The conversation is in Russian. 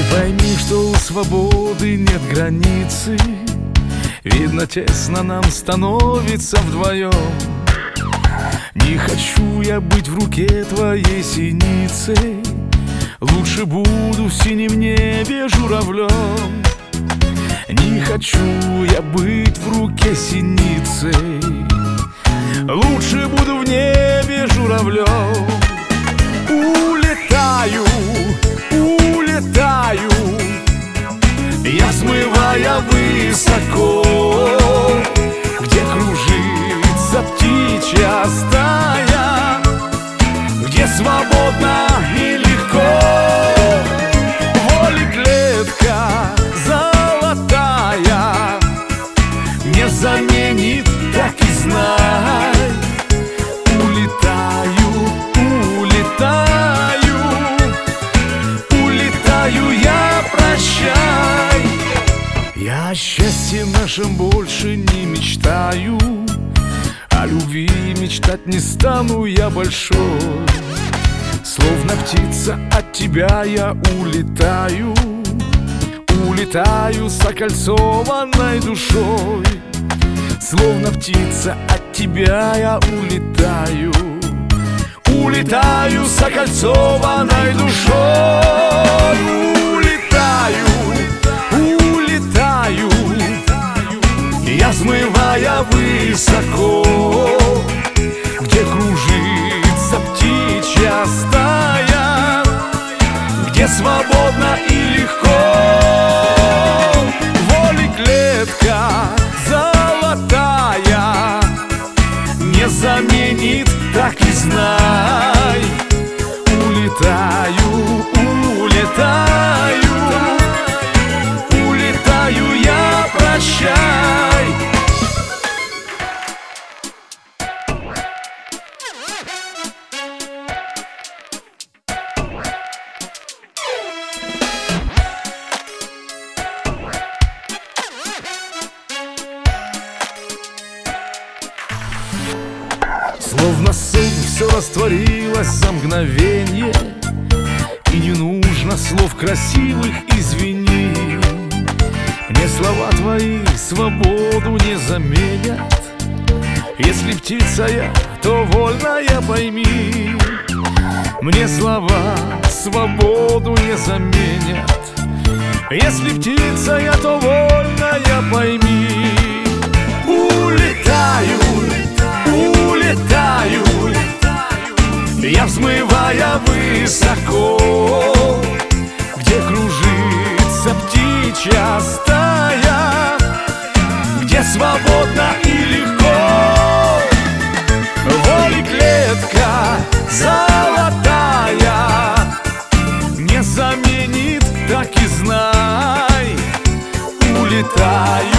Пойми, что у свободы нет границы. Видно, тесно нам становится вдвоем. Не хочу я быть в руке твоей синицей. Лучше буду в синем небе журавлем. Не хочу я быть в руке синицей. Лучше буду в небе журавлем. Улетаю, улетаю, я взмывая высоко, где кружится птичья стая, где свободно и легко. Воли клетка золотая не заменит, так и знай. Улетаю, улетаю, улетаю я, прощай. Я о счастье нашем больше не мечтаю, о любви мечтать не стану я большой. Словно птица от тебя я улетаю, улетаю с окольцованной душой. Словно птица от тебя я улетаю, улетаю с окольцованной душой. Улетаю, улетаю, я взмывая высоко, где кружится птичья стая, где свободно и легко. Воли клетка золотая не заменит, так и знай. Улетаю, улетаю, улетаю я, прощай. Словно сон все растворилось за мгновенье, и не нужно слов красивых, извини. Мне слова твои свободу не заменят. Если птица я, то вольная, пойми. Мне слова свободу не заменят. Если птица я, то вольная, пойми. Улетаю, улетаю, я взмывая высоко, где кружится птичья стая, где свободно и легко. Воли клетка золотая не заменит, так и знай. Улетаю,